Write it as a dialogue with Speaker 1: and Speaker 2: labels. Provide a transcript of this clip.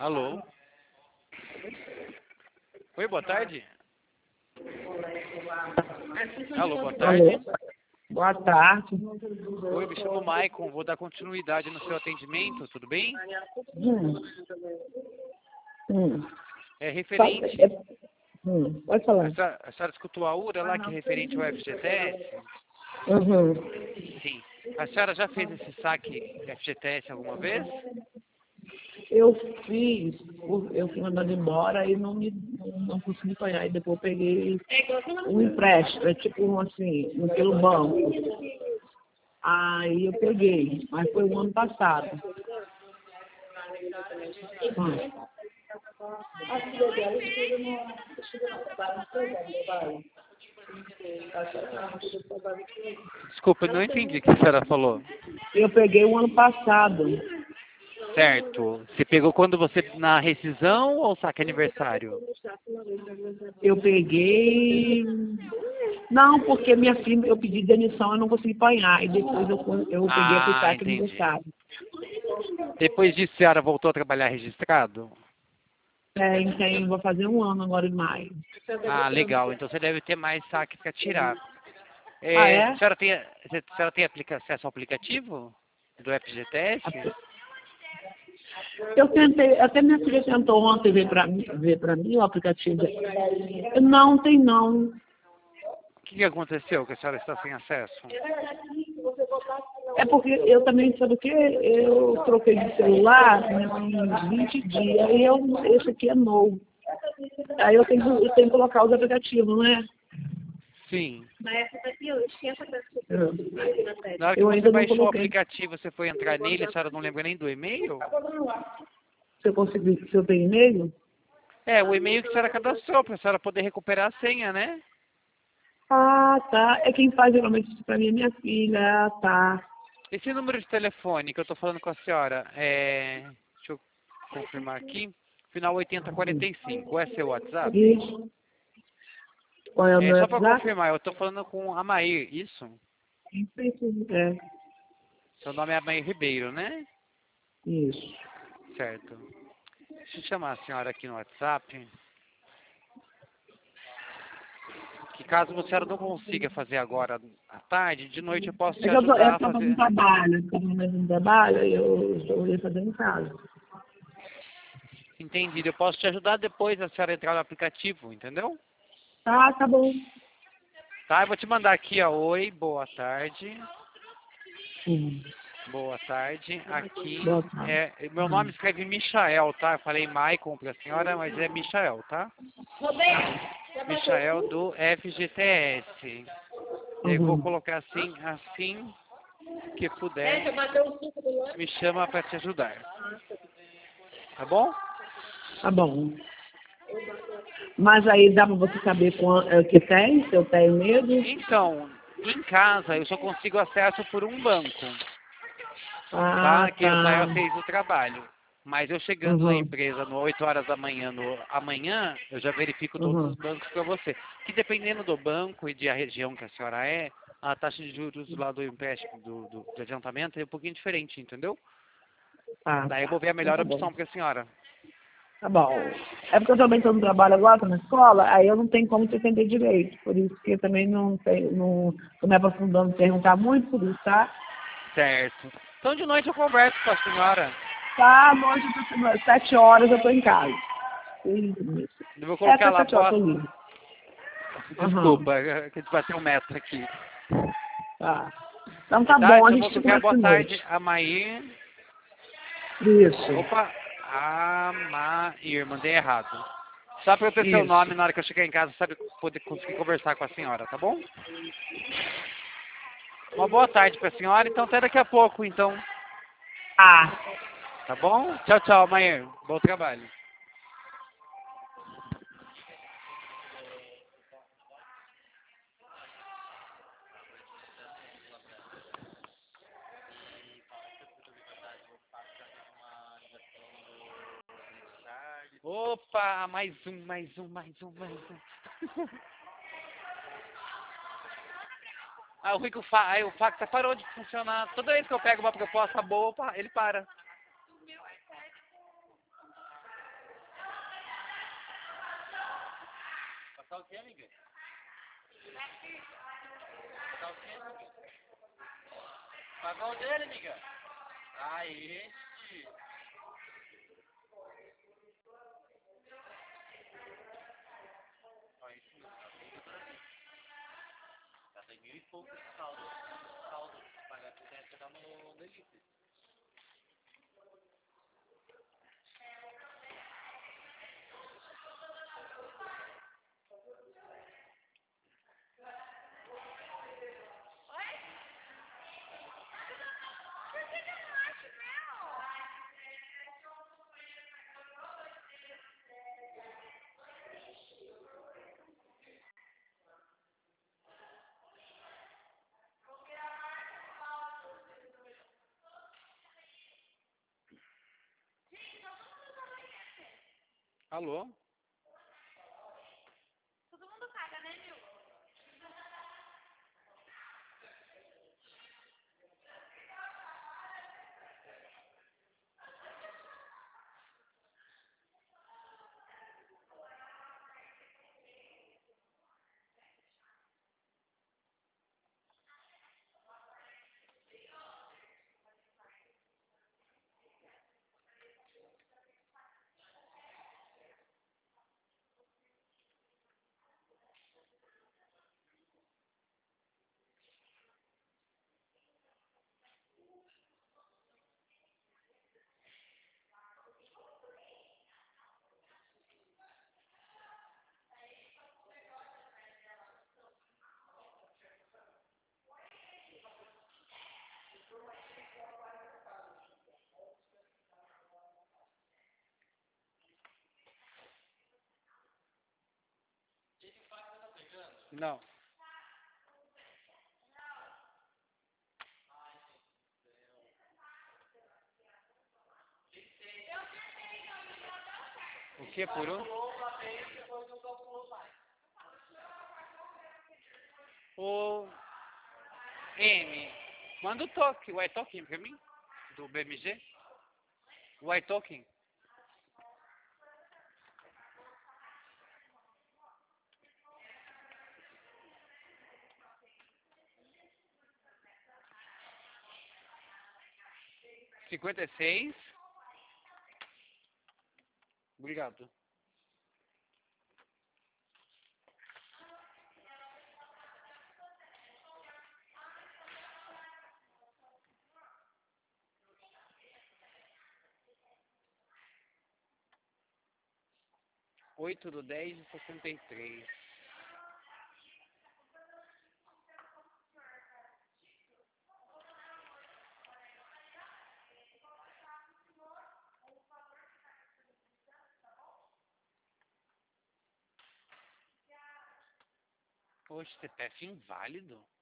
Speaker 1: Alô? Oi, boa tarde. Alô, boa tarde.
Speaker 2: Alô? Boa tarde.
Speaker 1: Oi, me chamo Maicon, vou dar continuidade no seu atendimento, tudo bem?
Speaker 2: Hum. Hum.
Speaker 1: É referente...
Speaker 2: Pode falar.
Speaker 1: A senhora escutou a URA lá, que é referente ao FGTS?
Speaker 2: Uhum.
Speaker 1: Sim. A senhora já fez esse saque FGTS alguma vez?
Speaker 2: Eu fui mandado embora e não consegui pagar. E depois eu peguei um empréstimo, é tipo assim, pelo banco. Aí eu peguei, mas foi o ano passado.
Speaker 1: Desculpa, eu não entendi o que a senhora falou.
Speaker 2: Eu peguei o ano passado.
Speaker 1: Certo. Você pegou quando você na rescisão ou saque aniversário?
Speaker 2: Eu peguei. Não, porque minha filha, eu pedi demissão, eu não consegui apanhar. E depois eu peguei a
Speaker 1: Ah,
Speaker 2: saque
Speaker 1: entendi.
Speaker 2: aniversário.
Speaker 1: Depois disso, a senhora voltou a trabalhar registrado?
Speaker 2: Vou fazer um ano agora em maio.
Speaker 1: Ah, legal. Então você deve ter mais saque para tirar.
Speaker 2: Ah,
Speaker 1: A
Speaker 2: é?
Speaker 1: senhora tem acesso ao aplicativo do FGTS?
Speaker 2: Eu tentei, até minha filha tentou ontem ver pra mim o aplicativo. Não, tem não.
Speaker 1: O que aconteceu que a senhora está sem acesso?
Speaker 2: É porque eu também, sabe o quê? Eu troquei de celular né, tem uns 20 dias e esse aqui é novo. Aí eu tenho que colocar os aplicativos, né?
Speaker 1: Sim.
Speaker 2: É.
Speaker 1: Na hora que
Speaker 2: Eu
Speaker 1: você
Speaker 2: ainda não
Speaker 1: baixou o
Speaker 2: coloquei.
Speaker 1: aplicativo, você foi entrar nele, a senhora não lembra nem do e-mail?
Speaker 2: Se eu tenho e-mail?
Speaker 1: É, o e-mail que a senhora cadastrou, para a senhora poder recuperar a senha, né?
Speaker 2: Ah, tá. É quem faz geralmente isso pra mim é minha filha. Ah, tá.
Speaker 1: Esse número de telefone que eu estou falando com a senhora, deixa eu confirmar aqui, final 8045, é seu WhatsApp?
Speaker 2: Isso. Qual é o
Speaker 1: É,
Speaker 2: meu
Speaker 1: só para
Speaker 2: WhatsApp?
Speaker 1: confirmar, eu estou falando com a Mair, isso?
Speaker 2: É,
Speaker 1: Seu nome é Mair Ribeiro, né?
Speaker 2: isso.
Speaker 1: Certo. Deixa eu chamar a senhora aqui no WhatsApp, que caso a senhora não consiga fazer agora à tarde, de noite eu posso te
Speaker 2: É que eu
Speaker 1: ajudar a
Speaker 2: tô fazendo
Speaker 1: fazer.
Speaker 2: trabalho, e eu ia fazer em casa.
Speaker 1: Entendido, eu posso te ajudar depois a senhora entrar no aplicativo, entendeu?
Speaker 2: Tá bom.
Speaker 1: Tá, eu vou te mandar aqui, ó. Oi, boa tarde.
Speaker 2: Hum,
Speaker 1: Boa tarde. Aqui
Speaker 2: boa tarde.
Speaker 1: meu nome escreve Michael, tá? Eu falei Maicon pra senhora, mas é Michael, tá? Michael do FGTS. Eu vou
Speaker 2: Uhum.
Speaker 1: colocar assim que puder, me chama para te ajudar. Tá bom?
Speaker 2: Tá bom. Mas aí dá pra você saber o que tem, se eu tenho medo?
Speaker 1: Então, em casa eu só consigo acesso por um banco,
Speaker 2: Ah,
Speaker 1: tá? Que eu saio
Speaker 2: tá.
Speaker 1: às 6 do trabalho. Mas eu chegando na
Speaker 2: Uhum.
Speaker 1: empresa no 8 horas da manhã, amanhã, eu já verifico todos os
Speaker 2: Uhum.
Speaker 1: bancos para você. Que dependendo do banco e da região que a senhora a taxa de juros lá do empréstimo, do adiantamento é um pouquinho diferente, entendeu?
Speaker 2: Tá.
Speaker 1: Daí eu vou ver a
Speaker 2: Então
Speaker 1: melhor
Speaker 2: tá bom.
Speaker 1: opção para a senhora.
Speaker 2: Tá bom. É porque eu também estou no trabalho agora, tô na escola, aí eu não tenho como te entender direito. Por isso que eu também não tenho, não tô me aprofundando em perguntar muito por isso, tá?
Speaker 1: Certo. Então de noite eu converso com a senhora.
Speaker 2: Tá, à noite, 7 horas eu tô em casa. Isso.
Speaker 1: Eu vou
Speaker 2: É,
Speaker 1: colocar
Speaker 2: até
Speaker 1: lá,
Speaker 2: 7 horas
Speaker 1: boa...
Speaker 2: eu tô livre. Aham,
Speaker 1: Desculpa, que a gente bateu um metro aqui.
Speaker 2: tá. Então tá
Speaker 1: Tá,
Speaker 2: bom, a
Speaker 1: então eu
Speaker 2: gente
Speaker 1: vou
Speaker 2: se
Speaker 1: colocar
Speaker 2: conversa
Speaker 1: boa
Speaker 2: de
Speaker 1: tarde
Speaker 2: noite.
Speaker 1: a Mair.
Speaker 2: Isso,
Speaker 1: Opa, a Mair, mandei errado. Só para eu ter seu
Speaker 2: isso.
Speaker 1: nome na hora que eu chegar em casa, sabe, poder conseguir conversar com a senhora, tá bom? Uma boa tarde para a senhora, então até daqui a pouco, então.
Speaker 2: Ah,
Speaker 1: Tá bom? Tchau, tchau, Mair. Bom trabalho. Opa, mais um, mais um, mais um, mais um. Ah, o Rico o Facta parou de funcionar. Toda vez que eu pego uma proposta boa, ele para. Tá o que, amiga? Tá o que, amiga? Pagou o dele, amiga? Ah, este. Olha isso, meu. Já tem 1.000 e pouco de saldo. Saldo. Pagar que tem que dar no delícia. Alô?
Speaker 3: Todo mundo caga, né, Nil?
Speaker 1: Não. O que por um? O M. Manda o toque, o iTalking pra mim. Do BMG. O iTalking. Cinquenta e seis. Obrigado. Oito do 10 de 63. Poxa, CPF inválido?